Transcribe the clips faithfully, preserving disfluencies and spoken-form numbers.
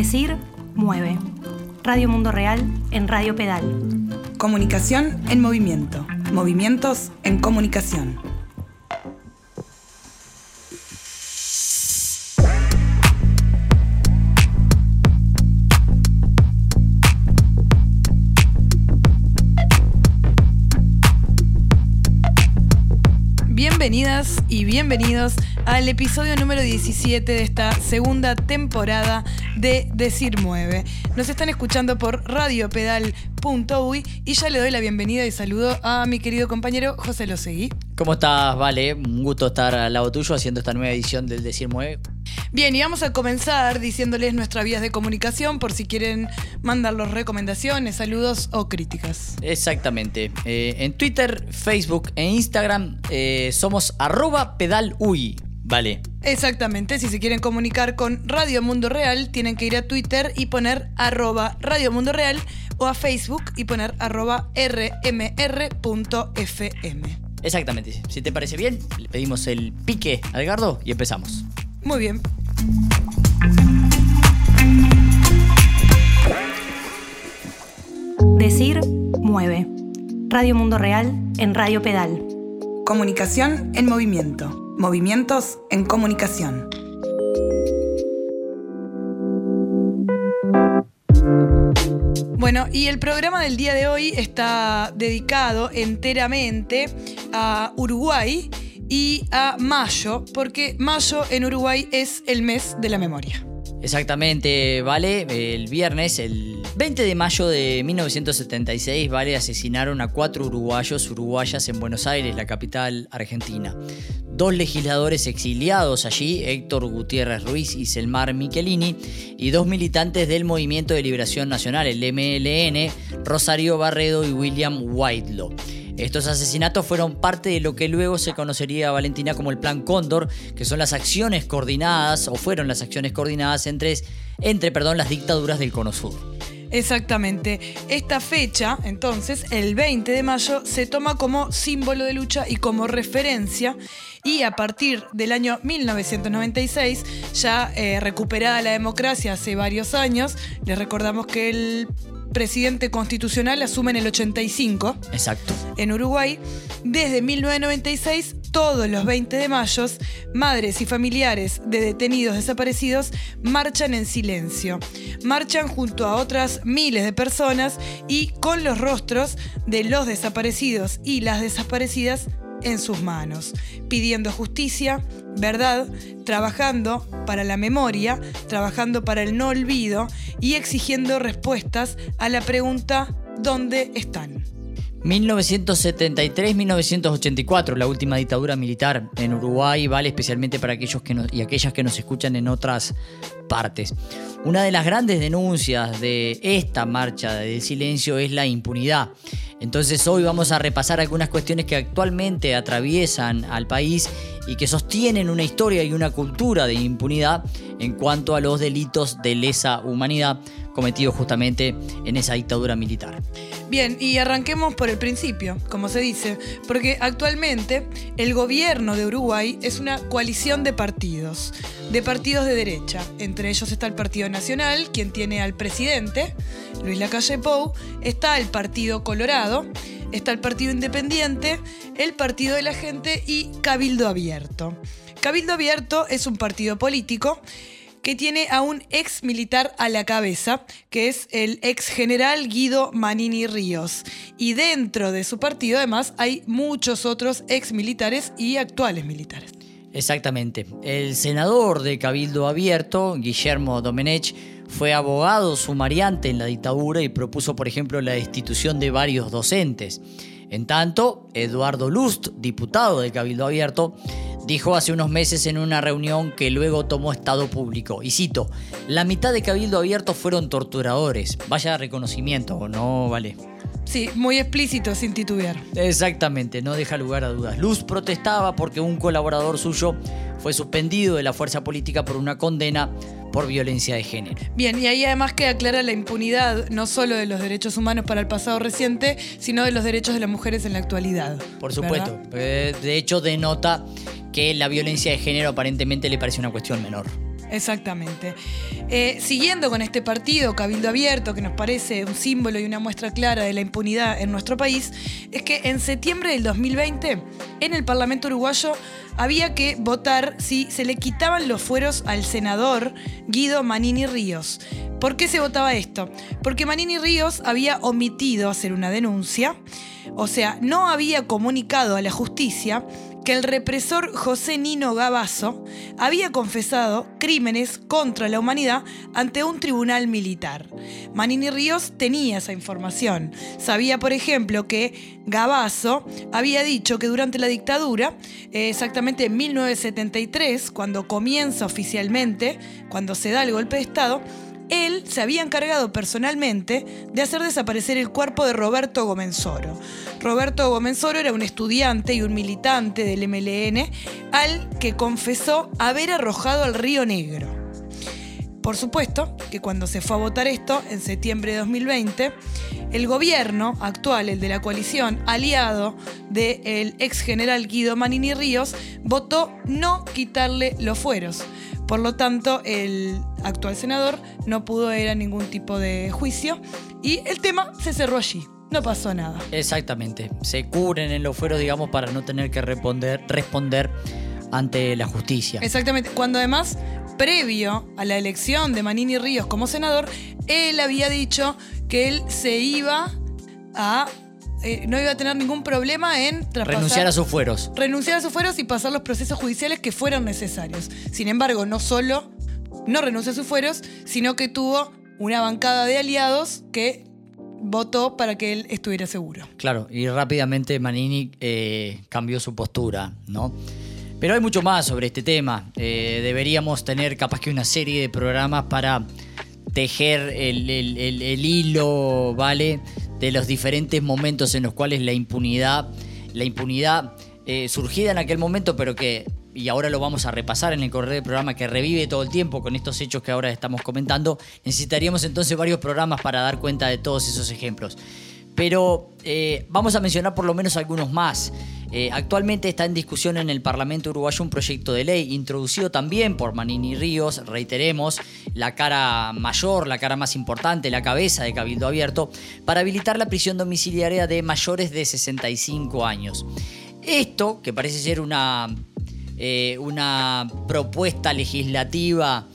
Decir mueve. Radio Mundo Real en Radio Pedal. Comunicación en movimiento. Movimientos en comunicación. Bienvenidas y bienvenidos al episodio número diecisiete de esta segunda temporada de Decir Mueve. Nos están escuchando por radio pedal punto uy y ya le doy la bienvenida y saludo a mi querido compañero José Losegui. ¿Cómo estás, Vale? Un gusto estar al lado tuyo haciendo esta nueva edición del Decir Mueve. Bien, y vamos a comenzar diciéndoles nuestras vías de comunicación por si quieren mandarlos recomendaciones, saludos o críticas. Exactamente. Eh, en Twitter, Facebook e Instagram eh, somos arroba pedaluy. Vale. Exactamente, si se quieren comunicar con Radio Mundo Real, tienen que ir a Twitter y poner arroba Radio Mundo Real o a Facebook y poner arroba rmr punto fm. Exactamente. Si te parece bien, le pedimos el pique a Edgardo y empezamos. Muy bien. Decir mueve. Radio Mundo Real en Radio Pedal. Comunicación en movimiento. Movimientos en comunicación. Bueno, y el programa del día de hoy está dedicado enteramente a Uruguay y a mayo, porque mayo en Uruguay es el mes de la memoria. Exactamente, Vale. El viernes, el veinte de mayo de mil novecientos setenta y seis, Vale, asesinaron a cuatro uruguayos, uruguayas en Buenos Aires, la capital argentina. Dos legisladores exiliados allí, Héctor Gutiérrez Ruiz y Selmar Michelini, y dos militantes del Movimiento de Liberación Nacional, el eme ele ene, Rosario Barredo y William Whitelaw. Estos asesinatos fueron parte de lo que luego se conocería, Valentina, como el Plan Cóndor, que son las acciones coordinadas, o fueron las acciones coordinadas entre, entre perdón, las dictaduras del Cono Sur. Exactamente. Esta fecha, entonces, el veinte de mayo, se toma como símbolo de lucha y como referencia, y a partir del año mil novecientos noventa y seis, ya eh, recuperada la democracia hace varios años, les recordamos que el presidente constitucional asume en el ochenta y cinco. Exacto. En Uruguay, desde mil novecientos noventa y seis, todos los veinte de mayo, madres y familiares de detenidos desaparecidos marchan en silencio. Marchan junto a otras miles de personas y con los rostros de los desaparecidos y las desaparecidas en sus manos, pidiendo justicia, verdad, trabajando para la memoria, trabajando para el no olvido y exigiendo respuestas a la pregunta ¿dónde están? mil novecientos setenta y tres a mil novecientos ochenta y cuatro, la última dictadura militar en Uruguay, Vale, especialmente para aquellos que nos, y aquellas que nos escuchan en otras partes. Una de las grandes denuncias de esta marcha del silencio es la impunidad. Entonces hoy vamos a repasar algunas cuestiones que actualmente atraviesan al país y que sostienen una historia y una cultura de impunidad en cuanto a los delitos de lesa humanidad cometidos justamente en esa dictadura militar. Bien, y arranquemos por el principio, como se dice, porque actualmente el gobierno de Uruguay es una coalición de partidos, de partidos de derecha. Entre ellos está el Partido Nacional, quien tiene al presidente, Luis Lacalle Pou, está el Partido Colorado, está el Partido Independiente, el Partido de la Gente y Cabildo Abierto. Cabildo Abierto es un partido político que tiene a un ex militar a la cabeza, que es el ex general Guido Manini Ríos. Y dentro de su partido, además, hay muchos otros ex militares y actuales militares. Exactamente. El senador de Cabildo Abierto, Guillermo Domenech, fue abogado sumariante en la dictadura y propuso, por ejemplo, la destitución de varios docentes. En tanto, Eduardo Lust, diputado de Cabildo Abierto, dijo hace unos meses en una reunión que luego tomó estado público, y cito: la mitad de Cabildo Abierto fueron torturadores. Vaya reconocimiento, ¿no, Vale? Sí, muy explícito, sin titubear. Exactamente, no deja lugar a dudas. Luz protestaba porque un colaborador suyo fue suspendido de la fuerza política por una condena por violencia de género. Bien, y ahí además queda clara la impunidad no solo de los derechos humanos para el pasado reciente, sino de los derechos de las mujeres en la actualidad. Por supuesto. Eh, de hecho, denota que la violencia de género aparentemente le parece una cuestión menor. Exactamente. Eh, siguiendo con este partido, Cabildo Abierto, que nos parece un símbolo y una muestra clara de la impunidad en nuestro país, es que en septiembre del dos mil veinte, en el Parlamento uruguayo, había que votar si se le quitaban los fueros al senador Guido Manini Ríos. ¿Por qué se votaba esto? Porque Manini Ríos había omitido hacer una denuncia, o sea, no había comunicado a la justicia que el represor José Nino Gavazo había confesado crímenes contra la humanidad ante un tribunal militar. Manini Ríos tenía esa información. Sabía, por ejemplo, que Gavazo había dicho que durante la dictadura, eh, exactamente en mil novecientos setenta y tres, cuando comienza oficialmente, cuando se da el golpe de Estado, él se había encargado personalmente de hacer desaparecer el cuerpo de Roberto Gomenzoro. Roberto Gomenzoro era un estudiante y un militante del M L N al que confesó haber arrojado al Río Negro. Por supuesto que cuando se fue a votar esto, en septiembre de dos mil veinte, el gobierno actual, el de la coalición, aliado del ex general Guido Manini Ríos, votó no quitarle los fueros. Por lo tanto, el actual senador no pudo ir a ningún tipo de juicio y el tema se cerró allí. No pasó nada. Exactamente. Se cubren en los fueros, digamos, para no tener que responder, responder ante la justicia. Exactamente. Cuando además, previo a la elección de Manini Ríos como senador, él había dicho que él se iba a... Eh, no iba a tener ningún problema en traspasar, renunciar a sus fueros. Renunciar a sus fueros y pasar los procesos judiciales que fueran necesarios. Sin embargo, no solo no renunció a sus fueros, sino que tuvo una bancada de aliados que votó para que él estuviera seguro. Claro, y rápidamente Manini eh, cambió su postura, ¿no? Pero hay mucho más sobre este tema. Eh, deberíamos tener capaz que una serie de programas para tejer el, el, el, el hilo, ¿vale?, de los diferentes momentos en los cuales la impunidad, la impunidad eh, surgida en aquel momento, pero que, y ahora lo vamos a repasar en el correo del programa, que revive todo el tiempo con estos hechos que ahora estamos comentando, necesitaríamos entonces varios programas para dar cuenta de todos esos ejemplos. Pero eh, vamos a mencionar por lo menos algunos más. Eh, actualmente está en discusión en el Parlamento uruguayo un proyecto de ley introducido también por Manini Ríos, reiteremos, la cara mayor, la cara más importante, la cabeza de Cabildo Abierto, para habilitar la prisión domiciliaria de mayores de sesenta y cinco años. Esto, que parece ser una, eh, una propuesta legislativa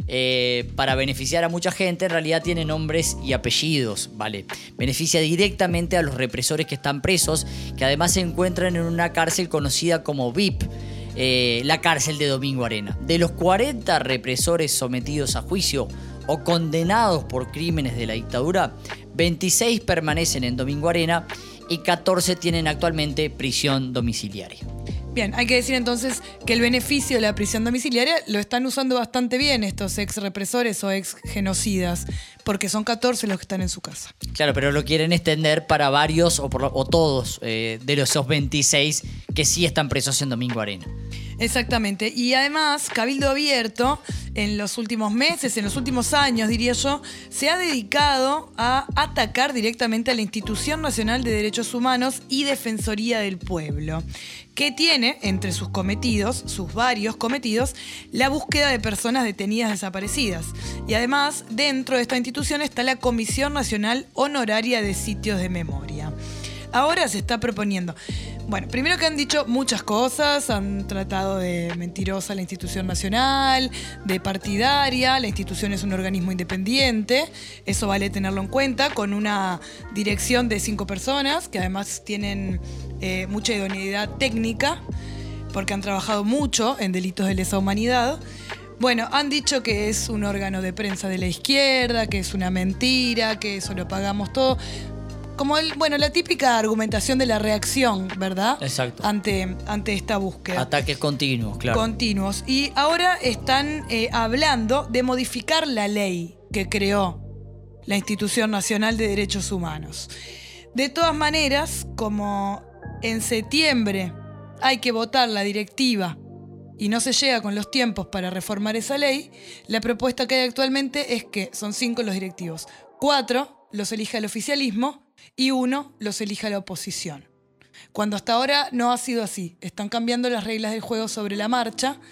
Eh, para beneficiar a mucha gente, en realidad tiene nombres y apellidos, ¿vale? Beneficia directamente a los represores que están presos, que además se encuentran en una cárcel conocida como V I P, eh, la cárcel de Domingo Arena. De los cuarenta represores sometidos a juicio o condenados por crímenes de la dictadura, veintiséis permanecen en Domingo Arena y catorce tienen actualmente prisión domiciliaria. Bien, hay que decir entonces que el beneficio de la prisión domiciliaria lo están usando bastante bien estos ex represores o ex genocidas, porque son catorce los que están en su casa. Claro, pero lo quieren extender para varios o, por, o todos eh, de los esos veintiséis que sí están presos en Domingo Arena. Exactamente. Y además, Cabildo Abierto, en los últimos meses, en los últimos años, diría yo, se ha dedicado a atacar directamente a la Institución Nacional de Derechos Humanos y Defensoría del Pueblo, que tiene entre sus cometidos, sus varios cometidos, la búsqueda de personas detenidas desaparecidas. Y además, dentro de esta institución está la Comisión Nacional Honoraria de Sitios de Memoria. Ahora se está proponiendo... Bueno, primero que han dicho muchas cosas, han tratado de mentirosa la institución nacional, de partidaria, la institución es un organismo independiente, eso vale tenerlo en cuenta, con una dirección de cinco personas, que además tienen eh, mucha idoneidad técnica, porque han trabajado mucho en delitos de lesa humanidad. Bueno, han dicho que es un órgano de prensa de la izquierda, que es una mentira, que eso lo pagamos todo... Como el, bueno, la típica argumentación de la reacción, ¿verdad? Exacto. Ante, ante esta búsqueda. Ataques continuos, claro. Continuos. Y ahora están eh, hablando de modificar la ley que creó la Institución Nacional de Derechos Humanos. De todas maneras, como en septiembre hay que votar la directiva y no se llega con los tiempos para reformar esa ley, la propuesta que hay actualmente es que son cinco los directivos. Cuatro los elija el oficialismo y uno los elija la oposición. Cuando hasta ahora no ha sido así. Están cambiando las reglas del juego sobre la marcha,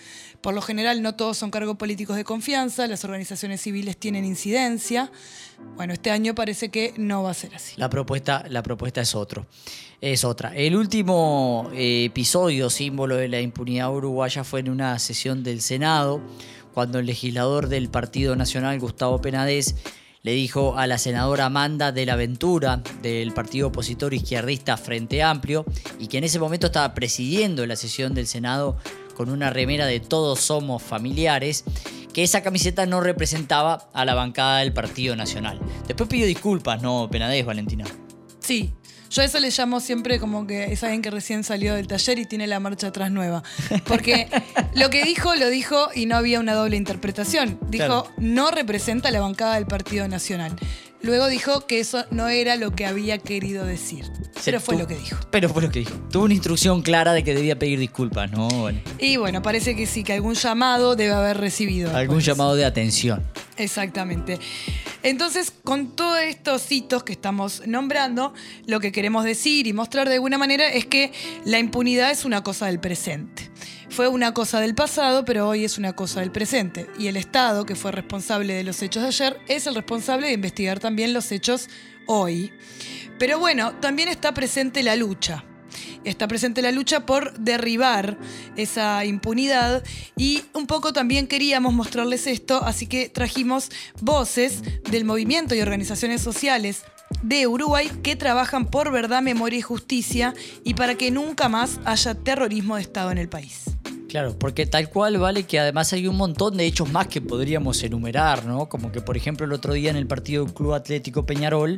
Por lo general no todos son cargos políticos de confianza, las organizaciones civiles tienen incidencia. Bueno, este año parece que no va a ser así. La propuesta, la propuesta es otro. Es otra. El último eh, episodio símbolo de la impunidad uruguaya fue en una sesión del Senado, cuando el legislador del Partido Nacional, Gustavo Penades, le dijo a la senadora Amanda de la Ventura, del partido opositor izquierdista Frente Amplio, y que en ese momento estaba presidiendo la sesión del Senado con una remera de Todos Somos Familiares, que esa camiseta no representaba a la bancada del Partido Nacional. Después pidió disculpas, ¿no, Penades, Valentina? Sí. Yo a eso le llamo siempre como que es alguien que recién salió del taller y tiene la marcha atrás nueva. Porque lo que dijo, lo dijo y no había una doble interpretación. Dijo, claro, no representa a la bancada del Partido Nacional. Luego dijo que eso no era lo que había querido decir. Pero fue lo que dijo. Pero fue lo que dijo. Tuvo una instrucción clara de que debía pedir disculpas, ¿no? Bueno. Y bueno, parece que sí, que algún llamado debe haber recibido. Algún después. llamado de atención. Exactamente. Entonces, con todos estos hitos que estamos nombrando, lo que queremos decir y mostrar de alguna manera es que la impunidad es una cosa del presente. Fue una cosa del pasado, pero hoy es una cosa del presente. Y el Estado, que fue responsable de los hechos de ayer, es el responsable de investigar también los hechos hoy. Pero bueno, también está presente la lucha. Está presente la lucha por derribar esa impunidad y un poco también queríamos mostrarles esto, así que trajimos voces del movimiento y organizaciones sociales de Uruguay que trabajan por verdad, memoria y justicia y para que nunca más haya terrorismo de Estado en el país. Claro, porque tal cual, vale, que además hay un montón de hechos más que podríamos enumerar, ¿no? Como que, por ejemplo, el otro día en el partido del Club Atlético Peñarol,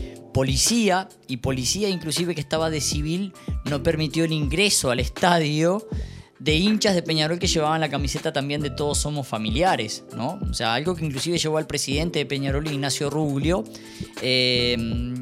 policía, y policía inclusive que estaba de civil, no permitió el ingreso al estadio de hinchas de Peñarol que llevaban la camiseta también de Todos Somos Familiares, ¿no? O sea, algo que inclusive llevó al presidente de Peñarol, Ignacio Ruglio, eh,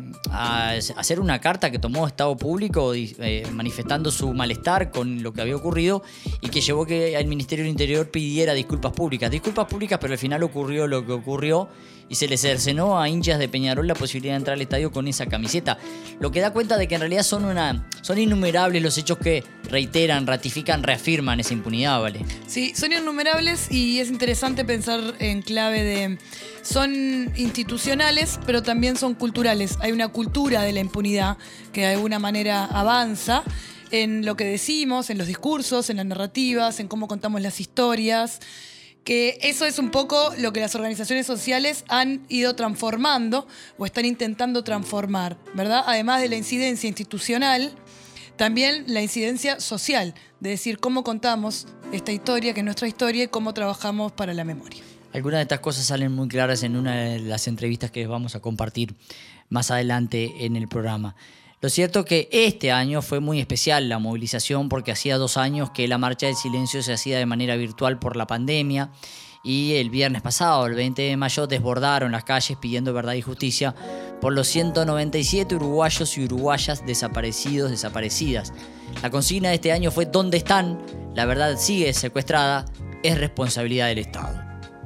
a hacer una carta que tomó Estado Público eh, manifestando su malestar con lo que había ocurrido y que llevó que el Ministerio del Interior pidiera disculpas públicas. Disculpas públicas, pero al final ocurrió lo que ocurrió y se les cercenó a hinchas de Peñarol la posibilidad de entrar al estadio con esa camiseta. Lo que da cuenta de que en realidad son, una, son innumerables los hechos que reiteran, ratifican, reafirman esa impunidad, ¿vale? Sí, son innumerables y es interesante pensar en clave de... Son institucionales, pero también son culturales. Hay una cultura de la impunidad que de alguna manera avanza en lo que decimos, en los discursos, en las narrativas, en cómo contamos las historias. Que eso es un poco lo que las organizaciones sociales han ido transformando o están intentando transformar, ¿verdad? Además de la incidencia institucional, también la incidencia social, de decir cómo contamos esta historia, que es nuestra historia, y cómo trabajamos para la memoria. Algunas de estas cosas salen muy claras en una de las entrevistas que vamos a compartir más adelante en el programa. Lo cierto es que este año fue muy especial la movilización porque hacía dos años que la Marcha del Silencio se hacía de manera virtual por la pandemia y el viernes pasado, el veinte de mayo, desbordaron las calles pidiendo verdad y justicia por los ciento noventa y siete uruguayos y uruguayas desaparecidos, desaparecidas. La consigna de este año fue ¿dónde están? La verdad sigue secuestrada, es responsabilidad del Estado.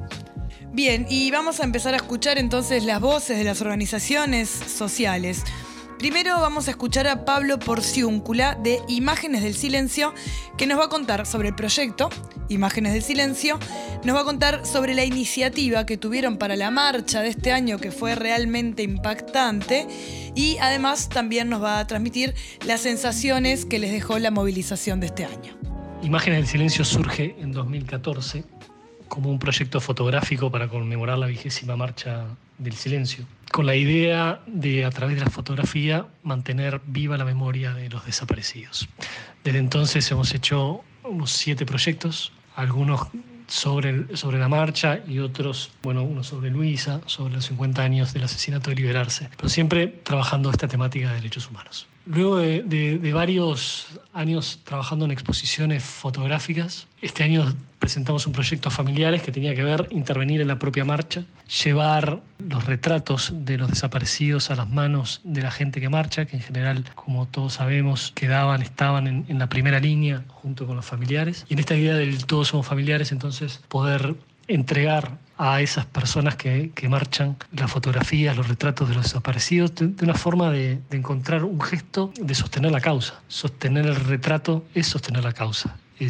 Bien, y vamos a empezar a escuchar entonces las voces de las organizaciones sociales. Primero vamos a escuchar a Pablo Porciúncula de Imágenes del Silencio, que nos va a contar sobre el proyecto Imágenes del Silencio, nos va a contar sobre la iniciativa que tuvieron para la marcha de este año, que fue realmente impactante, y además también nos va a transmitir las sensaciones que les dejó la movilización de este año. Imágenes del Silencio surge en dos mil catorce como un proyecto fotográfico para conmemorar la vigésima Marcha del Silencio, con la idea de, a través de la fotografía, mantener viva la memoria de los desaparecidos. Desde entonces hemos hecho unos siete proyectos, algunos sobre, el, sobre la marcha y otros, bueno, uno sobre Luisa, sobre los cincuenta años del asesinato de Liberarse, pero siempre trabajando esta temática de derechos humanos. Luego de, de, de varios años trabajando en exposiciones fotográficas, este año presentamos un proyecto a familiares que tenía que ver intervenir en la propia marcha, llevar los retratos de los desaparecidos a las manos de la gente que marcha, que en general, como todos sabemos, quedaban, estaban en, en la primera línea junto con los familiares. Y en esta idea del todos somos familiares, entonces poder entregar a esas personas que, que marchan las fotografías, los retratos de los desaparecidos, de, de una forma de, de encontrar un gesto de sostener la causa. Sostener el retrato es sostener la causa, es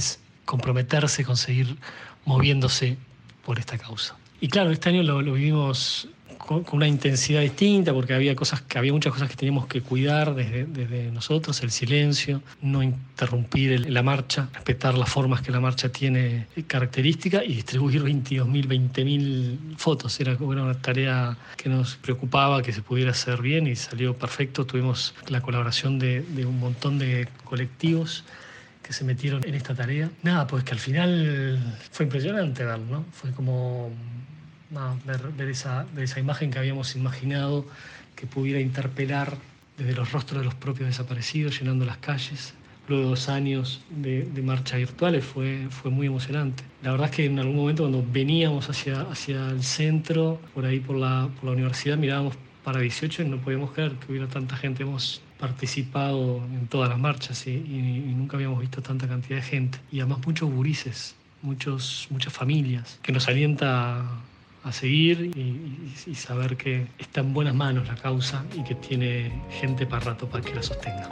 comprometerse con seguir moviéndose por esta causa. Y claro, este año lo, lo vivimos con, con una intensidad distinta, porque había cosas que había muchas cosas que teníamos que cuidar desde, desde nosotros, el silencio, no interrumpir el, la marcha, respetar las formas que la marcha tiene características y distribuir veintidós mil, veinte mil fotos. Era, era una tarea que nos preocupaba que se pudiera hacer bien y salió perfecto. Tuvimos la colaboración de, de un montón de colectivos que se metieron en esta tarea. Nada, pues que al final fue impresionante verlo, ¿no? Fue como no, ver, ver, esa, ver esa imagen que habíamos imaginado que pudiera interpelar desde los rostros de los propios desaparecidos, llenando las calles. Luego de dos años de, de marchas virtuales fue, fue muy emocionante. La verdad es que en algún momento cuando veníamos hacia, hacia el centro, por ahí por la, por la universidad, mirábamos para dieciocho y no podíamos creer que hubiera tanta gente. Hemos participado en todas las marchas y, y, y nunca habíamos visto tanta cantidad de gente. Y además muchos gurises, muchos, muchas familias, que nos alienta a seguir y, y, y saber que está en buenas manos la causa y que tiene gente para rato para que la sostenga.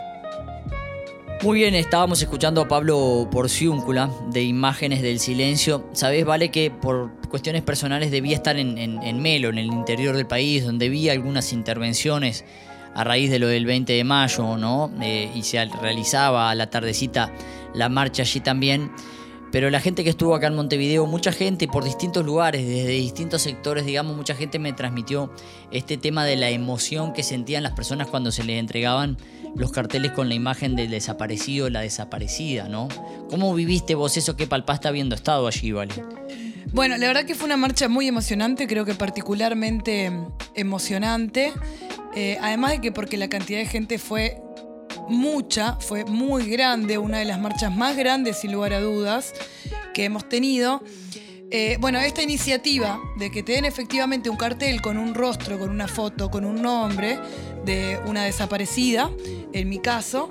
Muy bien, estábamos escuchando a Pablo Porciúncula de Imágenes del Silencio. Sabés, Vale, que por cuestiones personales debía estar en, en, en Melo, en el interior del país, donde vi algunas intervenciones a raíz de lo del veinte de mayo, ¿no? Eh, y se realizaba a la tardecita la marcha allí también. Pero la gente que estuvo acá en Montevideo, mucha gente por distintos lugares, desde distintos sectores, digamos, mucha gente me transmitió este tema de la emoción que sentían las personas cuando se les entregaban los carteles con la imagen del desaparecido, la desaparecida, ¿no? ¿Cómo viviste vos eso que palpaste habiendo estado allí, Vale? Bueno, la verdad que fue una marcha muy emocionante, creo que particularmente emocionante, eh, además de que porque la cantidad de gente fue mucha, fue muy grande, una de las marchas más grandes, sin lugar a dudas, que hemos tenido. Eh, bueno, esta iniciativa de que te den efectivamente un cartel con un rostro, con una foto, con un nombre de una desaparecida, en mi caso,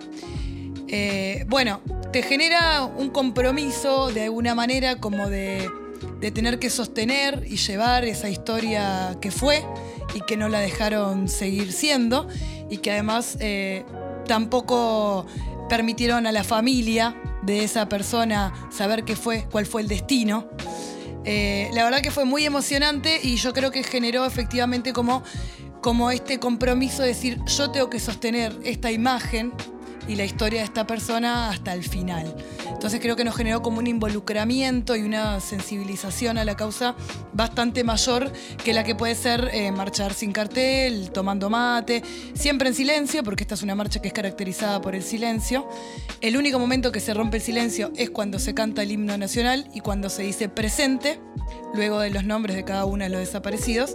eh, bueno, te genera un compromiso de alguna manera como de, de tener que sostener y llevar esa historia que fue y que no la dejaron seguir siendo y que además eh, tampoco permitieron a la familia de esa persona saber qué fue, cuál fue el destino. Eh, la verdad que fue muy emocionante y yo creo que generó efectivamente como, como este compromiso de decir yo tengo que sostener esta imagen y la historia de esta persona hasta el final. Entonces creo que nos generó como un involucramiento y una sensibilización a la causa bastante mayor que la que puede ser eh, marchar sin cartel, tomando mate, siempre en silencio, porque esta es una marcha que es caracterizada por el silencio. El único momento que se rompe el silencio es cuando se canta el himno nacional y cuando se dice presente, luego de los nombres de cada uno de los desaparecidos.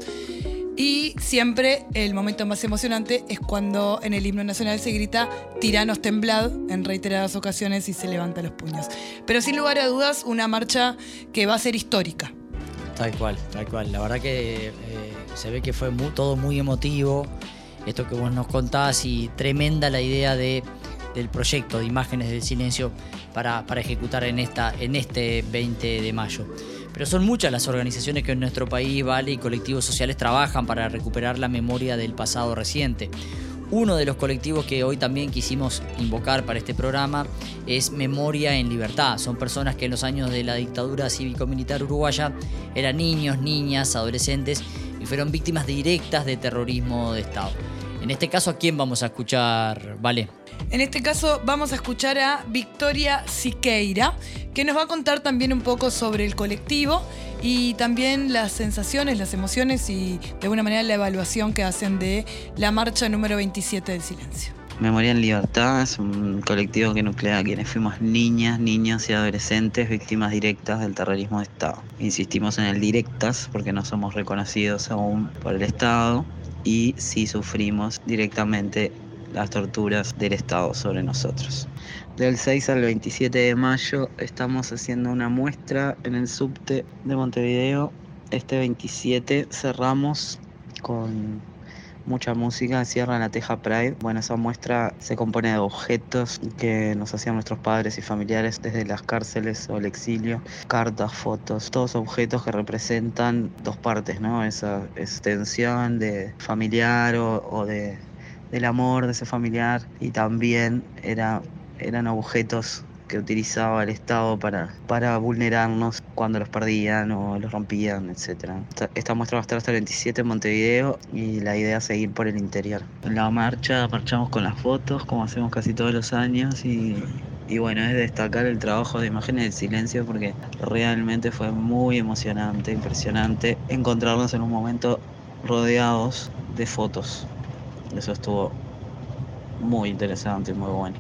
Y siempre el momento más emocionante es cuando en el himno nacional se grita tiranos temblad en reiteradas ocasiones y se levantan los puños. Pero sin lugar a dudas, una marcha que va a ser histórica. Tal cual, tal cual. La verdad que eh, se ve que fue muy, todo muy emotivo, esto que vos nos contás, y tremenda la idea de, del proyecto de Imágenes del Silencio para, para ejecutar en, esta, en este veinte de mayo. Pero son muchas las organizaciones que en nuestro país, Vale, y colectivos sociales trabajan para recuperar la memoria del pasado reciente. Uno de los colectivos que hoy también quisimos invocar para este programa es Memoria en Libertad. Son personas que en los años de la dictadura cívico-militar uruguaya eran niños, niñas, adolescentes y fueron víctimas directas de terrorismo de Estado. En este caso, ¿a quién vamos a escuchar, Vale? En este caso vamos a escuchar a Victoria Siqueira, que nos va a contar también un poco sobre el colectivo y también las sensaciones, las emociones y de alguna manera la evaluación que hacen de la marcha número veintisiete del silencio. Memoria en Libertad es un colectivo que nuclea a quienes fuimos niñas, niños y adolescentes víctimas directas del terrorismo de Estado. Insistimos en el directas porque no somos reconocidos aún por el Estado y sí sufrimos directamente las torturas del Estado sobre nosotros. Del seis al veintisiete de mayo estamos haciendo una muestra en el subte de Montevideo. Este veintisiete cerramos con mucha música, cierra la Teja Pride. Bueno, esa muestra se compone de objetos que nos hacían nuestros padres y familiares desde las cárceles o el exilio, cartas, fotos, todos objetos que representan dos partes, ¿no? Esa extensión de familiar o, o de del amor de ese familiar, y también era, eran objetos que utilizaba el Estado para, para vulnerarnos cuando los perdían o los rompían, etcétera. Esta, esta muestra va a estar hasta el veintisiete en Montevideo y la idea es seguir por el interior. En la marcha marchamos con las fotos, como hacemos casi todos los años, y, y bueno, es destacar el trabajo de Imágenes del Silencio porque realmente fue muy emocionante, impresionante encontrarnos en un momento rodeados de fotos. Eso estuvo muy interesante y muy bueno.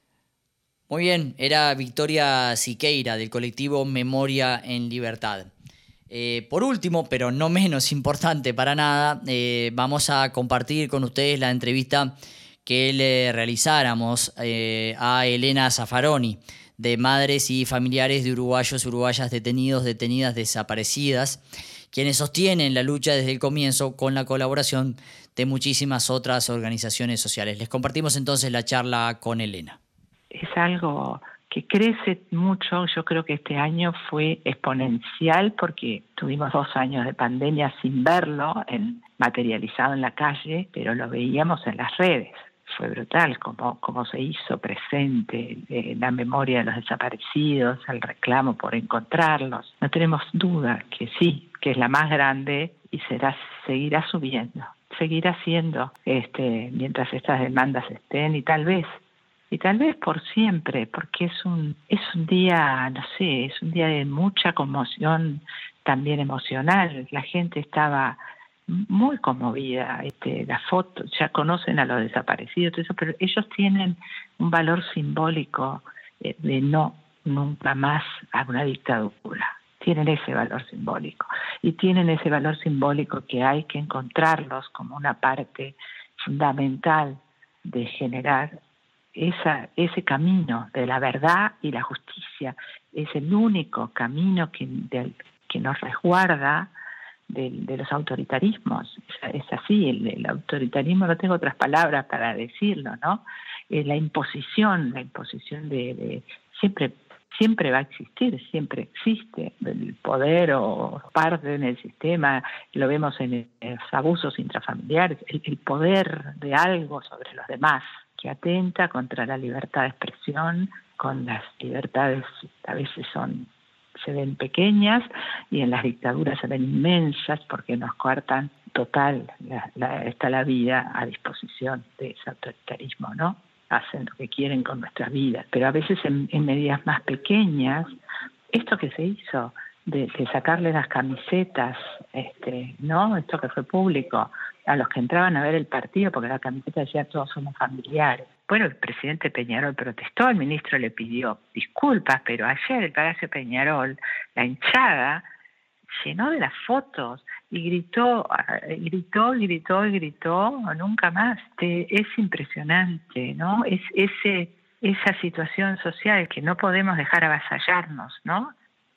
Muy bien, era Victoria Siqueira del colectivo Memoria en Libertad. Eh, por último, pero no menos importante para nada, eh, vamos a compartir con ustedes la entrevista que le realizáramos eh, a Elena Zaffaroni, de madres y familiares de uruguayos, uruguayas detenidos, detenidas, desaparecidas, quienes sostienen la lucha desde el comienzo con la colaboración de muchísimas otras organizaciones sociales. Les compartimos entonces la charla con Elena. Es algo que crece mucho. Yo creo que este año fue exponencial porque tuvimos dos años de pandemia sin verlo en, materializado en la calle, pero lo veíamos en las redes. Fue brutal cómo, cómo se hizo presente eh, la memoria de los desaparecidos, el reclamo por encontrarlos. No tenemos duda que sí, que es la más grande y será, seguirá subiendo, seguirá siendo este, mientras estas demandas estén y tal vez Y tal vez por siempre, porque es un es un día, no sé, es un día de mucha conmoción también emocional. La gente estaba muy conmovida. Este, las fotos, ya conocen a los desaparecidos, todo eso, pero ellos tienen un valor simbólico eh, de no nunca más a una dictadura. Tienen ese valor simbólico. Y tienen ese valor simbólico que hay que encontrarlos como una parte fundamental de generar Esa, ese camino de la verdad y la justicia. Es el único camino que, de, que nos resguarda de, de los autoritarismos. Es, es así, el, el autoritarismo, no tengo otras palabras para decirlo, ¿no? Eh, la imposición, la imposición de, de siempre, siempre va a existir, siempre existe. El poder o parte en el sistema, lo vemos en los abusos intrafamiliares, el, el poder de algo sobre los demás, que atenta contra la libertad de expresión, con las libertades a veces son se ven pequeñas y en las dictaduras se ven inmensas porque nos coartan total, la, la, está la vida a disposición de ese autoritarismo, ¿no? Hacen lo que quieren con nuestras vidas, pero a veces en, en medidas más pequeñas, esto que se hizo de, de sacarle las camisetas, este, ¿no? Esto que fue público, a los que entraban a ver el partido, porque la camiseta decía todos somos familiares. Bueno, el presidente Peñarol protestó, el ministro le pidió disculpas, pero ayer el Palacio Peñarol, la hinchada, llenó de las fotos y gritó, gritó, gritó y gritó, nunca más. Es impresionante, ¿no? Es ese, esa situación social que no podemos dejar avasallarnos, ¿no?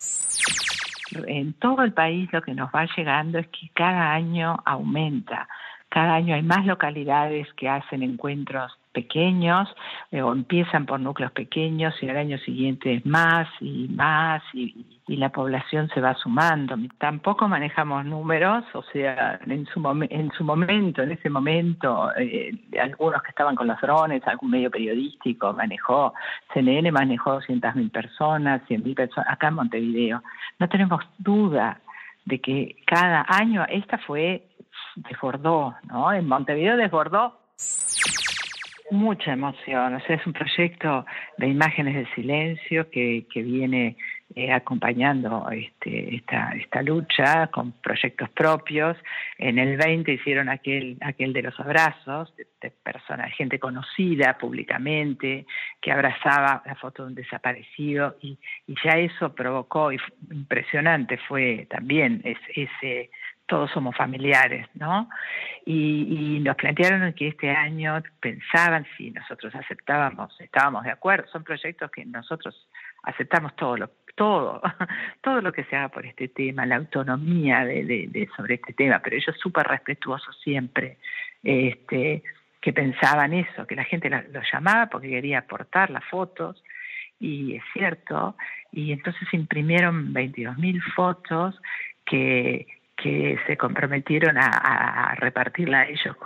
En todo el país lo que nos va llegando es que cada año aumenta. Cada año hay más localidades que hacen encuentros pequeños eh, o empiezan por núcleos pequeños y al año siguiente es más y más y, y la población se va sumando. Tampoco manejamos números, o sea, en su, mom- en su momento, en ese momento, eh, algunos que estaban con los drones, algún medio periodístico manejó, C N N manejó doscientas mil personas, cien mil personas, acá en Montevideo. No tenemos duda de que cada año, esta fue, desbordó, ¿no? En Montevideo desbordó. Mucha emoción, o sea, es un proyecto de Imágenes del Silencio que, que viene eh, acompañando este, esta, esta lucha con proyectos propios. En el veinte hicieron aquel, aquel de los abrazos, de, de personas, gente conocida públicamente, que abrazaba la foto de un desaparecido y, y ya eso provocó, y fue impresionante fue también es, ese... todos somos familiares, ¿no? Y, y nos plantearon que este año pensaban si nosotros aceptábamos, estábamos de acuerdo, son proyectos que nosotros aceptamos todo lo todo, todo lo que se haga por este tema, la autonomía de, de, de sobre este tema, pero ellos súper respetuosos siempre, este, que pensaban eso, que la gente los llamaba porque quería aportar las fotos, y es cierto, y entonces imprimieron veintidós mil fotos que que se comprometieron a, a repartirla a ellos con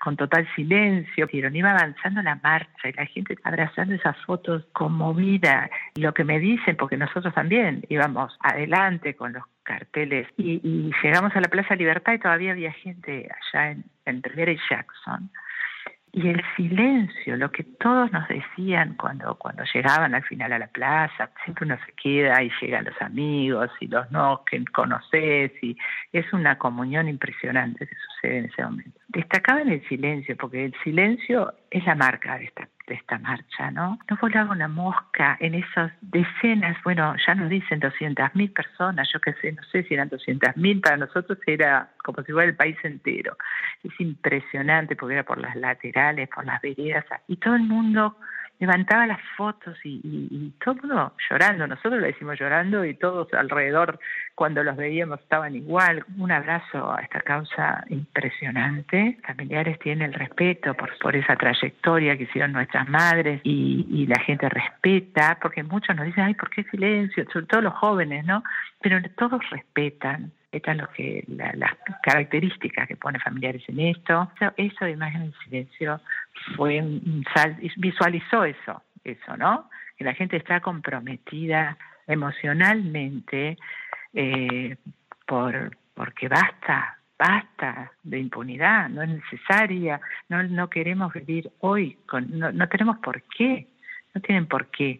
con total silencio. Iba avanzando la marcha y la gente abrazando esas fotos conmovida. Lo que me dicen, porque nosotros también íbamos adelante con los carteles y, y llegamos a la Plaza Libertad y todavía había gente allá en, en Rivera y Jackson. Y el silencio, lo que todos nos decían cuando, cuando llegaban al final a la plaza, siempre uno se queda y llegan los amigos y los no que conoces, y es una comunión impresionante que sucede en ese momento. Destacaba en el silencio, porque el silencio es la marca de esta, de esta marcha, ¿no? No volaba una mosca en esas decenas, bueno, ya nos dicen doscientas mil personas, yo qué sé, no sé si eran doscientas mil, para nosotros era como si fuera el país entero. Es impresionante porque era por las laterales, por las veredas, y todo el mundo levantaba las fotos y, y, y todo el mundo llorando. Nosotros lo decimos llorando y todos alrededor, cuando los veíamos, estaban igual. Un abrazo a esta causa impresionante. Familiares tienen el respeto por, por esa trayectoria que hicieron nuestras madres y, y la gente respeta, porque muchos nos dicen, ay, ¿por qué silencio? Sobre todo los jóvenes, ¿no? Pero todos respetan. Estas son lo que, la, las características que pone Familiares en esto. Eso, eso de Imagen en Silencio fue un sal, visualizó eso, eso, ¿no? Que la gente está comprometida emocionalmente eh, por porque basta, basta de impunidad, no es necesaria, no, no queremos vivir hoy, con, no, no tenemos por qué, no tienen por qué.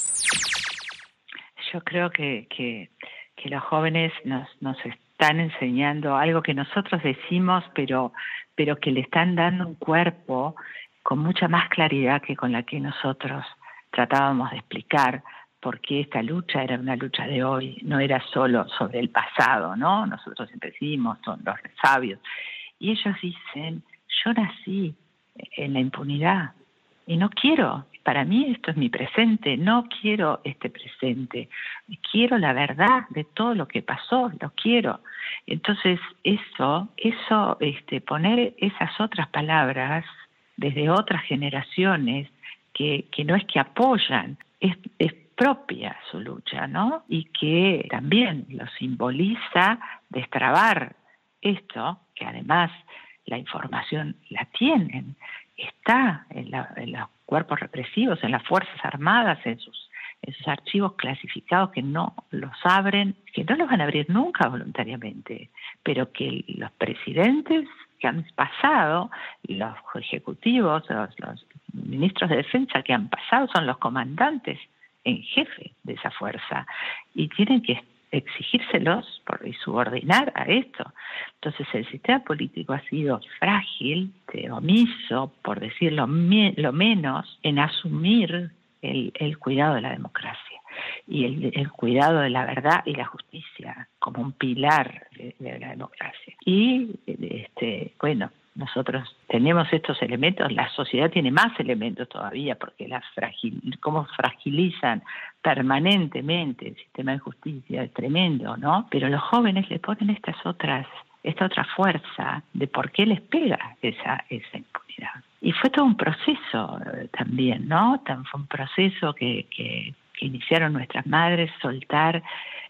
Yo creo que, que que los jóvenes nos, nos están enseñando algo que nosotros decimos, pero, pero que le están dando un cuerpo con mucha más claridad que con la que nosotros tratábamos de explicar por qué esta lucha era una lucha de hoy, no era solo sobre el pasado, ¿no? Nosotros siempre decimos, son los sabios. Y ellos dicen, yo nací en la impunidad y no quiero. Para mí esto es mi presente, no quiero este presente, quiero la verdad de todo lo que pasó, lo quiero. Entonces eso, eso, este, poner esas otras palabras desde otras generaciones que, que no es que apoyan, es, es propia su lucha, ¿no? Y que también lo simboliza destrabar esto, que además la información la tienen, está en, la, en los cuerpos represivos, en las Fuerzas Armadas, en sus, en sus archivos clasificados que no los abren, que no los van a abrir nunca voluntariamente, pero que los presidentes que han pasado, los ejecutivos, los, los ministros de defensa que han pasado son los comandantes en jefe de esa fuerza y tienen que exigírselos por, y subordinar a esto. Entonces el sistema político ha sido frágil, omiso, por decirlo me, lo menos, en asumir el, el cuidado de la democracia y el, el cuidado de la verdad y la justicia como un pilar de, de la democracia. Y este, bueno, nosotros tenemos estos elementos, la sociedad tiene más elementos todavía, porque la fragil, cómo fragilizan permanentemente el sistema de justicia es tremendo, ¿no? Pero los jóvenes le ponen estas otras, esta otra fuerza de por qué les pega esa, esa impunidad. Y fue todo un proceso eh, también, ¿no? Fue un proceso que, que, que iniciaron nuestras madres, soltar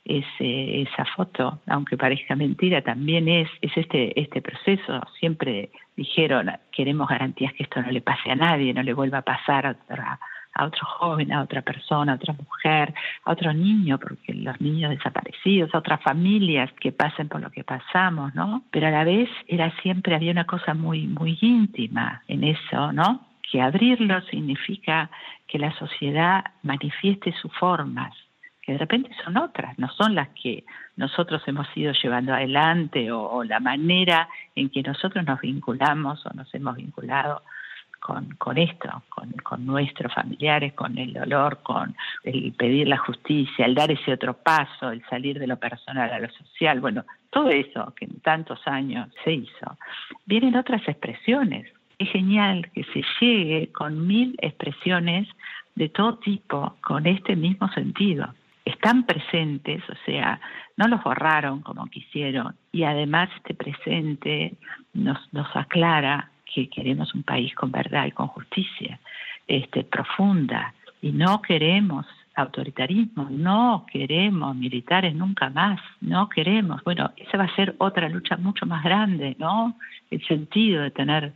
ese, esa foto, aunque parezca mentira, también es, es este, este proceso. Siempre dijeron, queremos garantías que esto no le pase a nadie, no le vuelva a pasar a, otra, a otro joven, a otra persona, a otra mujer, a otro niño, porque los niños desaparecidos, a otras familias que pasen por lo que pasamos, ¿no? Pero a la vez era siempre, había una cosa muy, muy íntima en eso, ¿no? Que abrirlo significa que la sociedad manifieste sus formas, que de repente son otras, no son las que nosotros hemos ido llevando adelante o, o la manera en que nosotros nos vinculamos o nos hemos vinculado con, con esto, con, con nuestros familiares, con el dolor, con el pedir la justicia, el dar ese otro paso, el salir de lo personal a lo social. Bueno, todo eso que en tantos años se hizo. Vienen otras expresiones. Es genial que se llegue con mil expresiones de todo tipo, con este mismo sentido. Están presentes, o sea, no los borraron como quisieron, y además este presente nos, nos aclara que queremos un país con verdad y con justicia este, profunda, y no queremos autoritarismo, no queremos militares nunca más, no queremos. Bueno, esa va a ser otra lucha mucho más grande, ¿no? El sentido de tener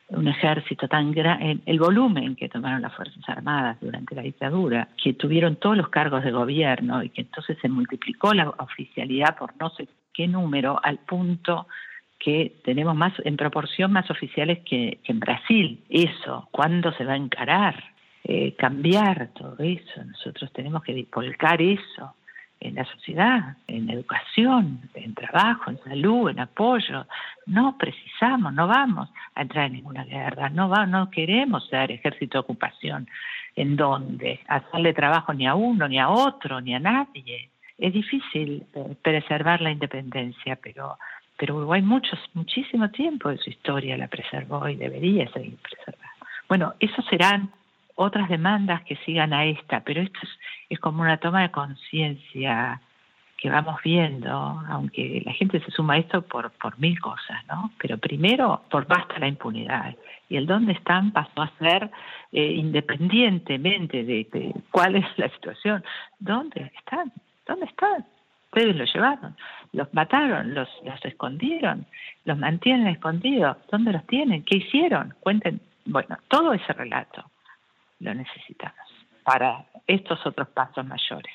un ejército tan grande, el volumen que tomaron las Fuerzas Armadas durante la dictadura, que tuvieron todos los cargos de gobierno y que entonces se multiplicó la oficialidad por no sé qué número, al punto que tenemos más en proporción más oficiales que, que en Brasil. Eso, ¿cuándo se va a encarar? Eh, cambiar todo eso. Nosotros tenemos que volcar eso en la sociedad, en educación, en trabajo, en salud, en apoyo. No precisamos, no vamos a entrar en ninguna guerra, no va, no queremos ser ejército de ocupación. ¿En dónde? Hacerle trabajo ni a uno, ni a otro, ni a nadie. Es difícil eh, preservar la independencia, pero, pero Uruguay muchos, muchísimo tiempo de su historia la preservó y debería seguir preservada. Bueno, esos serán otras demandas que sigan a esta, pero esto es, es como una toma de conciencia que vamos viendo, aunque la gente se suma a esto por, por mil cosas, ¿no? Pero primero, por basta la impunidad. Y el dónde están pasó a ser, eh, independientemente de, de cuál es la situación, ¿dónde están? ¿Dónde están? Ustedes los llevaron, los mataron, los, los escondieron, los mantienen escondidos. ¿Dónde los tienen? ¿Qué hicieron? Cuenten. Bueno, todo ese relato lo necesitamos para estos otros pasos mayores.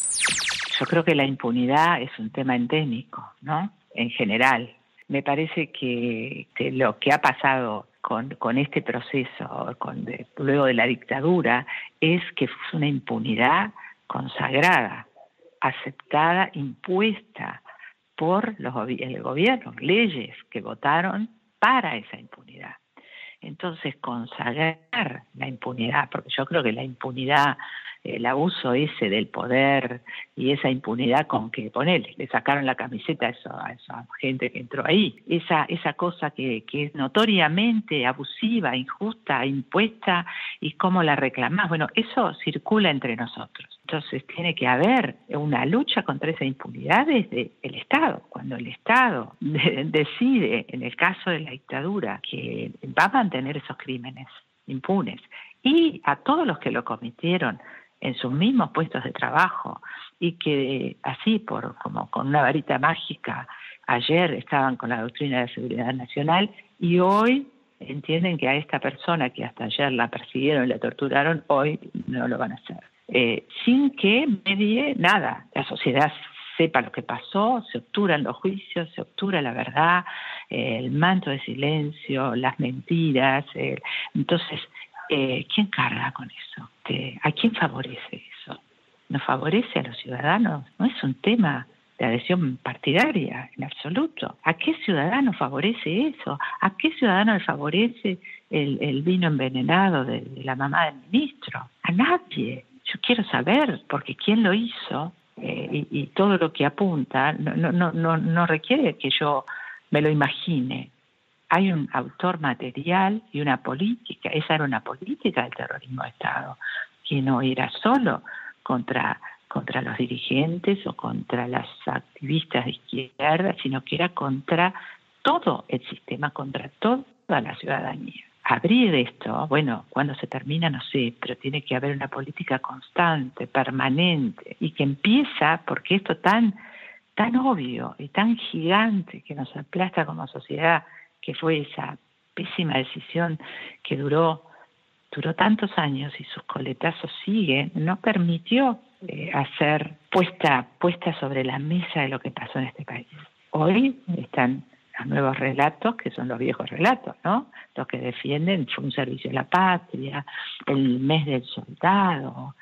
Yo creo que la impunidad es un tema endémico, ¿no? En general. Me parece que, que lo que ha pasado con, con este proceso, con de, luego de la dictadura, es que fue una impunidad consagrada, aceptada, impuesta por los, el gobierno, leyes que votaron para esa impunidad. Entonces, consagrar la impunidad, porque yo creo que la impunidad, el abuso ese del poder y esa impunidad con que, ponele, le sacaron la camiseta a esa, a esa gente que entró ahí, esa, esa cosa que, que es notoriamente abusiva, injusta, impuesta, y cómo la reclamás. Bueno, eso circula entre nosotros. Entonces tiene que haber una lucha contra esa impunidad desde el Estado. Cuando el Estado de, decide, en el caso de la dictadura, que va a mantener esos crímenes impunes, y a todos los que lo cometieron en sus mismos puestos de trabajo, y que así, por como con una varita mágica, ayer estaban con la doctrina de seguridad nacional, y hoy entienden que a esta persona que hasta ayer la persiguieron y la torturaron, hoy no lo van a hacer. Eh, sin que medie nada. La sociedad sepa lo que pasó, se obturan los juicios, se obtura la verdad, eh, el manto de silencio, las mentiras. Eh, entonces, eh, ¿quién carga con eso? Eh, ¿A quién favorece eso? ¿Nos favorece a los ciudadanos? No es un tema de adhesión partidaria, en absoluto. ¿A qué ciudadano favorece eso? ¿A qué ciudadano le favorece el, el vino envenenado de, de la mamá del ministro? A nadie. Yo quiero saber, porque quién lo hizo, eh, y, y todo lo que apunta no, no, no, no requiere que yo me lo imagine. Hay un autor material y una política. Esa era una política del terrorismo de Estado, que no era solo contra, contra los dirigentes o contra las activistas de izquierda, sino que era contra todo el sistema, contra toda la ciudadanía. Abrir esto, bueno, cuando se termina no sé, pero tiene que haber una política constante, permanente, y que empieza, porque esto tan, tan obvio y tan gigante que nos aplasta como sociedad, que fue esa pésima decisión que duró, duró tantos años y sus coletazos siguen, no permitió eh, hacer puesta, puesta sobre la mesa de lo que pasó en este país. Hoy están los nuevos relatos, que son los viejos relatos, ¿no? Los que defienden fue un servicio a la patria, el mes del soldado,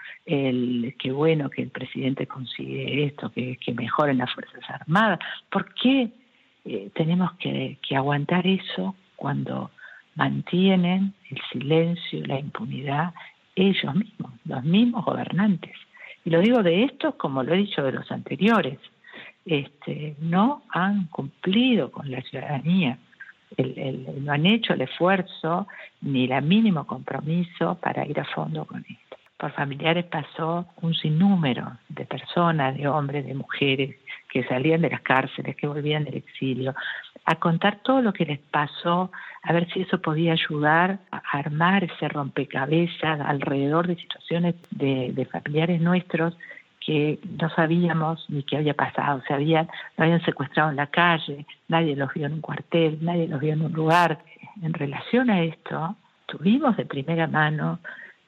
el qué bueno que el presidente consigue esto, que, que mejoren las Fuerzas Armadas. ¿Por qué eh, tenemos que, que aguantar eso cuando mantienen el silencio y la impunidad ellos mismos, los mismos gobernantes? Y lo digo de estos como lo he dicho de los anteriores. Este, no han cumplido con la ciudadanía, el, el, no han hecho el esfuerzo ni el mínimo compromiso para ir a fondo con esto. Por familiares pasó un sinnúmero de personas, de hombres, de mujeres, que salían de las cárceles, que volvían del exilio, a contar todo lo que les pasó, a ver si eso podía ayudar a armar ese rompecabezas alrededor de situaciones de, de familiares nuestros, que no sabíamos ni qué había pasado, se habían, lo habían secuestrado en la calle, nadie los vio en un cuartel, nadie los vio en un lugar. En relación a esto, tuvimos de primera mano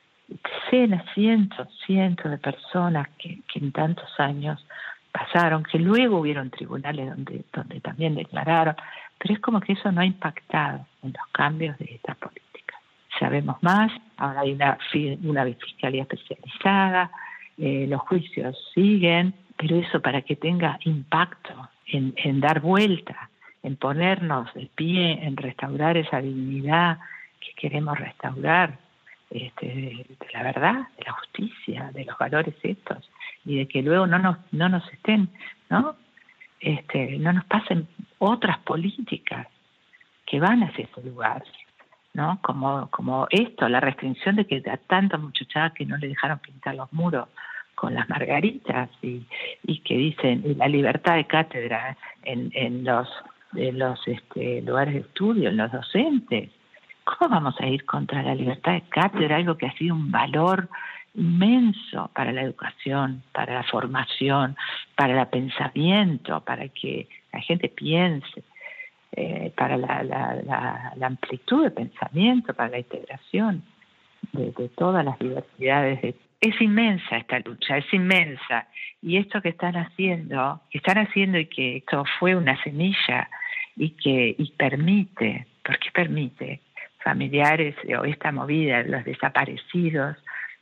decenas, cientos, cientos de personas que, que en tantos años pasaron, que luego hubieron tribunales donde, donde también declararon, pero es como que eso no ha impactado en los cambios de esta política. Sabemos más, ahora hay una, una fiscalía especializada, eh, los juicios siguen, pero eso para que tenga impacto en, en dar vuelta, en ponernos de pie, en restaurar esa dignidad que queremos restaurar, este, de, de la verdad, de la justicia, de los valores estos, y de que luego no nos, no nos estén, ¿no? Este, no nos pasen otras políticas que van hacia ese lugar, ¿no? Como, como esto, la restricción de que a tantas muchachadas que no le dejaron pintar los muros con las margaritas y, y que dicen la libertad de cátedra en, en los, en los este, lugares de estudio, en los docentes. ¿Cómo vamos a ir contra la libertad de cátedra, algo que ha sido un valor inmenso para la educación, para la formación, para el pensamiento, para que la gente piense, eh, para la, la, la, la amplitud de pensamiento, para la integración de, de todas las diversidades? Es inmensa esta lucha, es inmensa. Y esto que están haciendo, que están haciendo y que esto fue una semilla y que y permite, ¿por qué permite? Familiares o esta movida de los desaparecidos,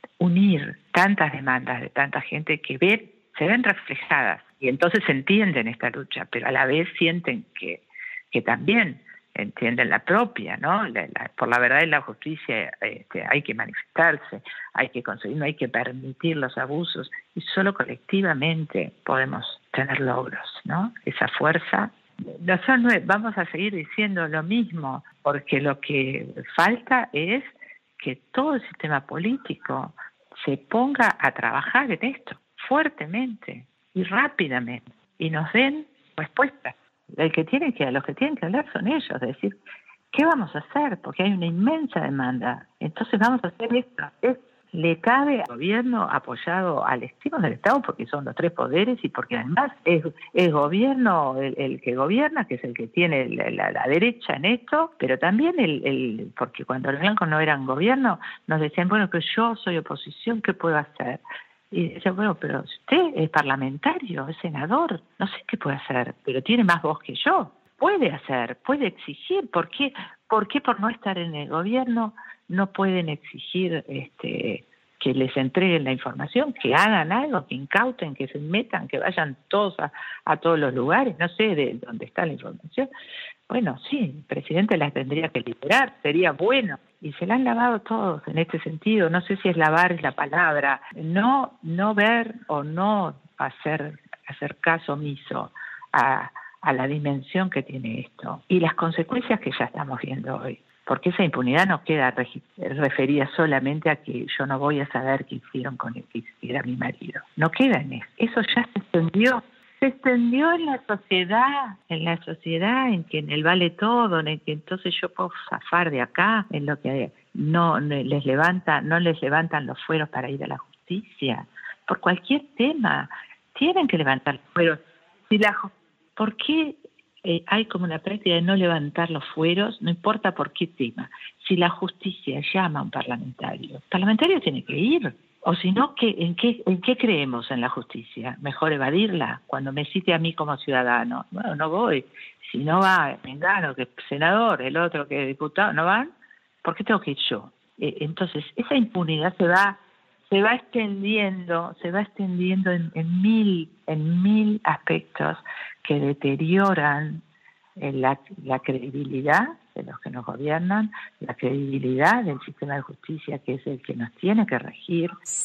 unir tantas demandas de tanta gente que ve, se ven reflejadas y entonces entienden esta lucha, pero a la vez sienten que, que también entienden la propia, ¿no? La, la, por la verdad y la justicia este, hay que manifestarse, hay que conseguir, no hay que permitir los abusos y solo colectivamente podemos tener logros, ¿no? Esa fuerza. Nosotros vamos a seguir diciendo lo mismo, porque lo que falta es que todo el sistema político se ponga a trabajar en esto fuertemente y rápidamente y nos den respuestas. El que tiene que, los que tienen que hablar son ellos, de decir, ¿qué vamos a hacer? Porque hay una inmensa demanda. Entonces vamos a hacer esto. Es, le cabe al gobierno apoyado al estilo del Estado, porque son los tres poderes y porque además es el gobierno el, el que gobierna, que es el que tiene la, la, la derecha en esto, pero también el, el porque cuando los blancos no eran gobierno nos decían, bueno, que yo soy oposición, ¿qué puedo hacer? Y decía, bueno, pero usted es parlamentario, es senador, no sé qué puede hacer, pero tiene más voz que yo. Puede hacer, puede exigir. ¿Por qué, por qué por no estar en el gobierno no pueden exigir este, que les entreguen la información, que hagan algo, que incauten, que se metan, que vayan todos a, a todos los lugares, no sé de dónde está la información? Bueno, sí, el presidente las tendría que liberar, sería bueno. Y se la han lavado todos en este sentido. No sé si es lavar es la palabra. No, no ver o no hacer, hacer caso omiso a, a la dimensión que tiene esto y las consecuencias que ya estamos viendo hoy. Porque esa impunidad no queda referida solamente a que yo no voy a saber qué hicieron con el que hiciera mi marido. No queda en eso. Eso ya se extendió. Se extendió en la sociedad, en la sociedad en que en el vale todo, en el que entonces yo puedo zafar de acá, en lo que no les levanta, no les levantan los fueros para ir a la justicia. Por cualquier tema, tienen que levantar los fueros. Si la, ¿Por qué eh, hay como una práctica de no levantar los fueros? No importa por qué tema. Si la justicia llama a un parlamentario, el parlamentario tiene que ir. O si no, ¿qué, en, qué, ¿en qué creemos en la justicia? Mejor evadirla. Cuando me cite a mí como ciudadano, bueno, no voy. Si no va Mengano, que es senador, el otro que es diputado, ¿no van? ¿Por qué tengo que ir yo? Eh, entonces, esa impunidad se va se va extendiendo, se va extendiendo en, en mil en mil aspectos que deterioran eh, la, la credibilidad de los que nos gobiernan, la credibilidad del sistema de justicia, que es el que nos tiene que regir.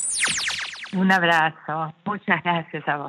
Un abrazo. Muchas gracias a vos.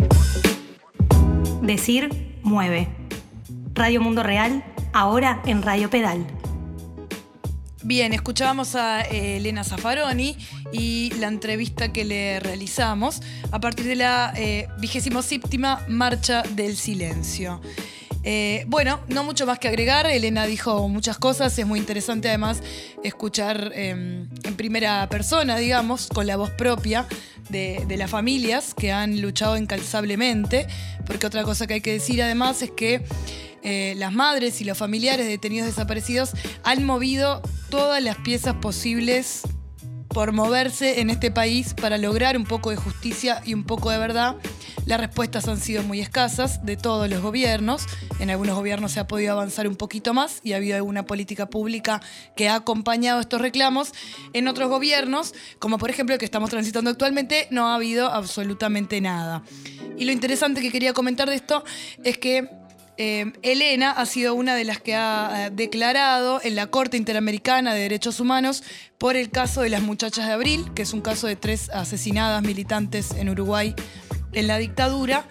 Decir mueve. Radio Mundo Real, ahora en Radio Pedal. Bien, escuchábamos a eh, Elena Zaffaroni y la entrevista que le realizamos a partir de la vigésimo séptima Marcha del Silencio. Eh, bueno, no mucho más que agregar. Elena dijo muchas cosas. Es muy interesante además escuchar eh, en primera persona, digamos, con la voz propia de, de las familias que han luchado incansablemente. Porque otra cosa que hay que decir además es que eh, las madres y los familiares de detenidos desaparecidos han movido todas las piezas posibles por moverse en este país para lograr un poco de justicia y un poco de verdad. Las respuestas han sido muy escasas de todos los gobiernos. En algunos gobiernos se ha podido avanzar un poquito más y ha habido alguna política pública que ha acompañado estos reclamos. En otros gobiernos, como por ejemplo el que estamos transitando actualmente, no ha habido absolutamente nada. Y lo interesante que quería comentar de esto es que Eh, Elena ha sido una de las que ha eh, declarado en la Corte Interamericana de Derechos Humanos por el caso de las muchachas de Abril, que es un caso de tres asesinadas militantes en Uruguay en la dictadura.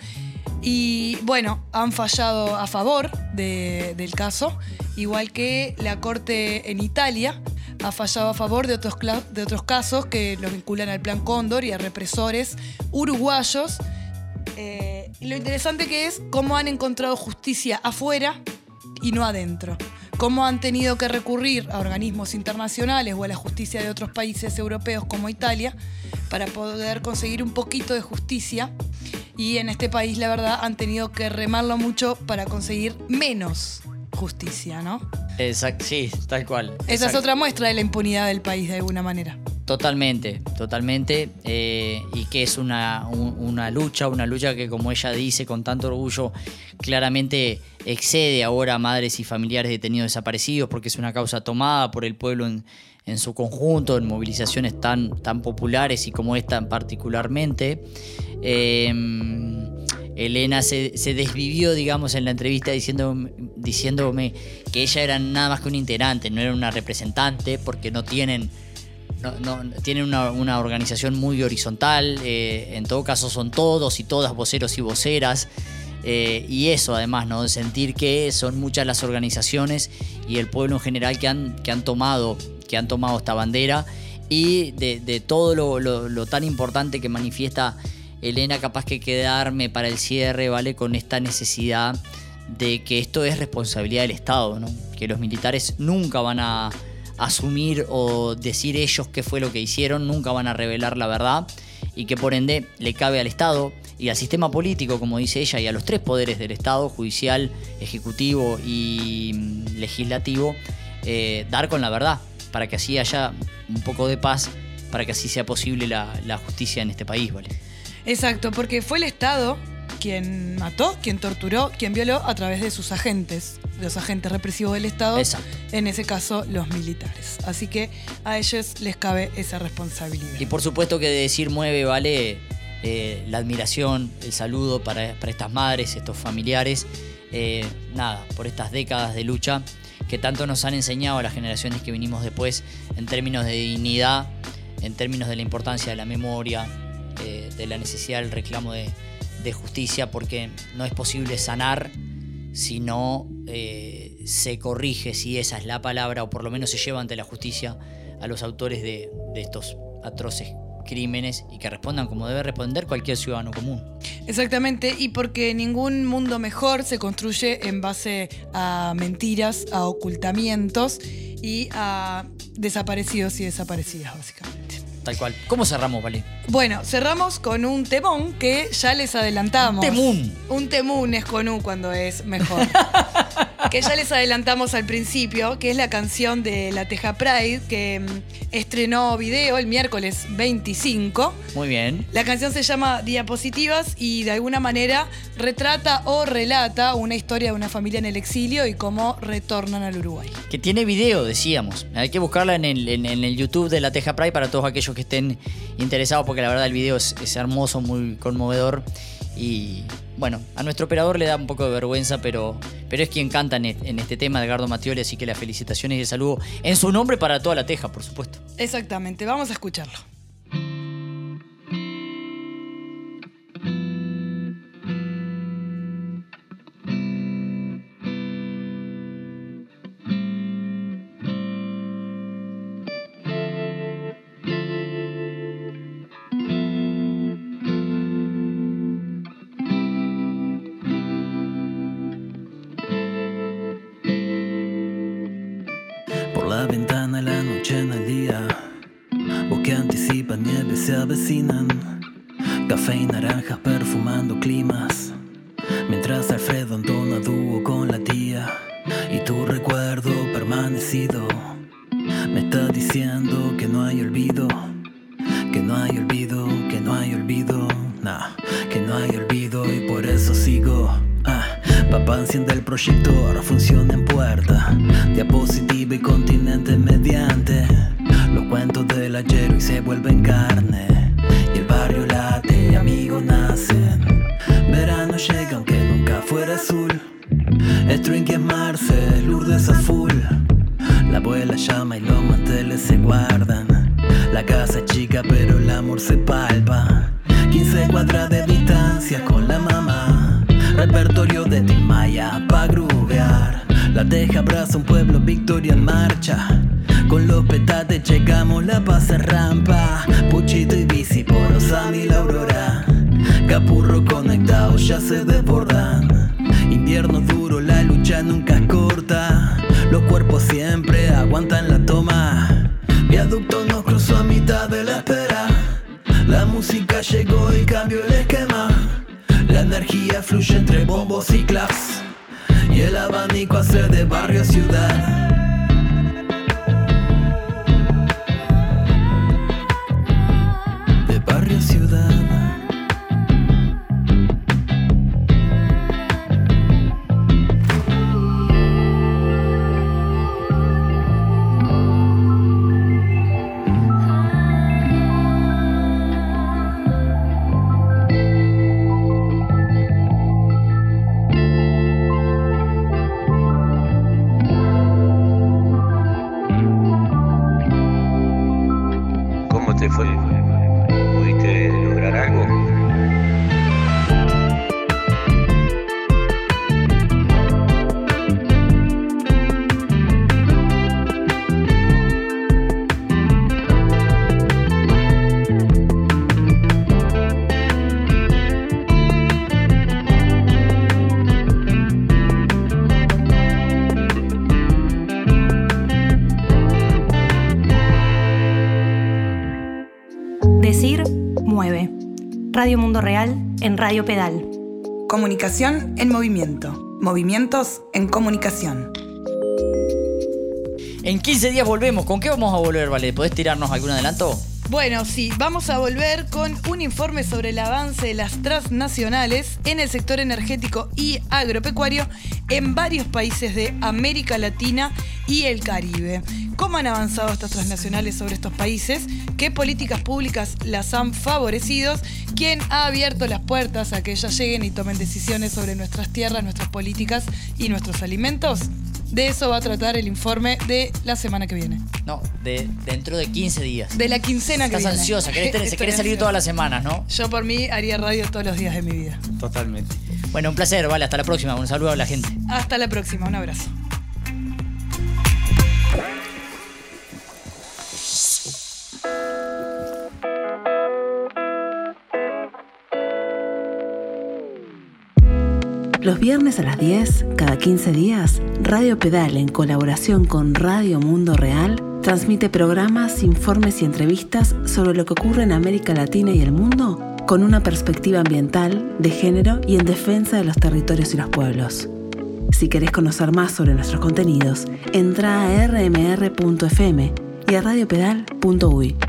Y bueno, han fallado a favor de, del caso, igual que la Corte en Italia ha fallado a favor de otros, de otros casos que los vinculan al Plan Cóndor y a represores uruguayos. Eh, y lo interesante que es cómo han encontrado justicia afuera y no adentro. Cómo han tenido que recurrir a organismos internacionales o a la justicia de otros países europeos como Italia para poder conseguir un poquito de justicia. Y en este país, la verdad, han tenido que remarlo mucho para conseguir menos justicia, ¿no? Exacto, sí, tal cual. Esa Exacto. es otra muestra de la impunidad del país, de alguna manera. Totalmente, totalmente, eh, y que es una, un, una lucha, una lucha que, como ella dice con tanto orgullo, claramente excede ahora a madres y familiares detenidos desaparecidos, porque es una causa tomada por el pueblo en, en su conjunto, en movilizaciones tan, tan populares y como esta particularmente. Eh, Elena se, se desvivió, digamos, en la entrevista diciendo, diciéndome que ella era nada más que una integrante, no era una representante, porque no tienen... No, no, tienen una, una organización muy horizontal, eh, en todo caso son todos y todas voceros y voceras, eh, y eso además, ¿no? De sentir que son muchas las organizaciones y el pueblo en general que han, que han, tomado, que han tomado esta bandera, y de, de todo lo, lo, lo tan importante que manifiesta Elena, capaz que quedarme para el cierre, ¿vale? Con esta necesidad de que esto es responsabilidad del Estado, ¿no? Que los militares nunca van a asumir o decir ellos qué fue lo que hicieron, nunca van a revelar la verdad, y que por ende le cabe al Estado y al sistema político, como dice ella, y a los tres poderes del Estado, judicial, ejecutivo y legislativo, eh, dar con la verdad, para que así haya un poco de paz, para que así sea posible la, la justicia en este país, ¿vale? Exacto, porque fue el Estado quien mató, quien torturó, quien violó a través de sus agentes, los agentes represivos del Estado. Exacto. En ese caso los militares. Así que a ellos les cabe esa responsabilidad. Y por supuesto que de decir mueve, vale, eh, la admiración, el saludo para, para estas madres, estos familiares, eh, nada, por estas décadas de lucha que tanto nos han enseñado a las generaciones que vinimos después en términos de dignidad, en términos de la importancia de la memoria, eh, de la necesidad del reclamo de de justicia, porque no es posible sanar si no eh, se corrige, si esa es la palabra, o por lo menos se lleva ante la justicia a los autores de, de estos atroces crímenes, y que respondan como debe responder cualquier ciudadano común. Exactamente, y porque ningún mundo mejor se construye en base a mentiras, a ocultamientos y a desaparecidos y desaparecidas, básicamente. Tal cual. ¿Cómo cerramos, Vale? Bueno, cerramos con un temón que ya les adelantamos. Un temún. Un temún es con U cuando es mejor. Que ya les adelantamos al principio, que es la canción de La Teja Pride, que mm, estrenó video el miércoles veinticinco. Muy bien. La canción se llama Diapositivas y de alguna manera retrata o relata una historia de una familia en el exilio y cómo retornan al Uruguay. Que tiene video, decíamos. Hay que buscarla en el, en, en el YouTube de La Teja Pride para todos aquellos que estén interesados, porque la verdad el video es, es hermoso, muy conmovedor. Y bueno, a nuestro operador le da un poco de vergüenza, pero, pero es quien canta en, en este tema, Edgardo Mattioli, así que las felicitaciones y el saludo en su nombre para toda La Teja, por supuesto. Exactamente, vamos a escucharlo. la ventana, la noche en el día. Vos que anticipan, nieves se avecinan. Café y naranjas perfumando climas. Mientras Alfredo entona dúo con la tía. Y tu recuerdo permanecido me está diciendo que no hay olvido. Que no hay olvido, que no hay olvido. Nah, que no hay olvido y por eso sigo. Ah, papá enciende el proyector, funciona en puerta. Diapositiva y continente mediante. Los cuentos del ayer hoy se vuelven carne. Y el barrio late y amigos nacen. Verano llega aunque nunca fuera azul. String es Marce, Lourdes a full. La abuela llama y los manteles se guardan. La casa es chica pero el amor se palpa. quince cuadras de distancia con la mamá. Repertorio de Tim Maya pa' grubear. La teja abraza un pueblo, Victoria en marcha. Con los petates llegamos, La Paz en rampa. Puchito y bici por Osami y la Aurora. Capurro conectados ya se desbordan. Invierno duro, la lucha nunca es corta. Los cuerpos siempre aguantan la toma. Viaducto nos cruzó a mitad de la espera. La música llegó y cambió el esquema. La energía fluye entre bombos y claps. Y el abanico hace de barrio a ciudad. De barrio a ciudad. ¿Te fue? ¿Pudiste lograr algo? Decir mueve. Radio Mundo Real en Radio Pedal. Comunicación en movimiento. Movimientos en comunicación. En quince días volvemos. ¿Con qué vamos a volver, Vale? ¿Podés tirarnos algún adelanto? Bueno, sí, vamos a volver con un informe sobre el avance de las transnacionales en el sector energético y agropecuario en varios países de América Latina y el Caribe. ¿Cómo han avanzado estas transnacionales sobre estos países? ¿Qué políticas públicas las han favorecido? ¿Quién ha abierto las puertas a que ellas lleguen y tomen decisiones sobre nuestras tierras, nuestras políticas y nuestros alimentos? De eso va a tratar el informe de la semana que viene. No, de dentro de quince días. De la quincena que Estás viene. ansiosa, querés, tener, querés salir ansiosa. todas las semanas, ¿no? Yo por mí haría radio todos los días de mi vida. Totalmente. Bueno, un placer, Vale, hasta la próxima. Un saludo a la gente. Hasta la próxima, un abrazo. Los viernes a las diez, cada quince días, Radio Pedal, en colaboración con Radio Mundo Real, transmite programas, informes y entrevistas sobre lo que ocurre en América Latina y el mundo con una perspectiva ambiental, de género y en defensa de los territorios y los pueblos. Si querés conocer más sobre nuestros contenidos, entra a r m r punto f m y a radio pedal punto u y.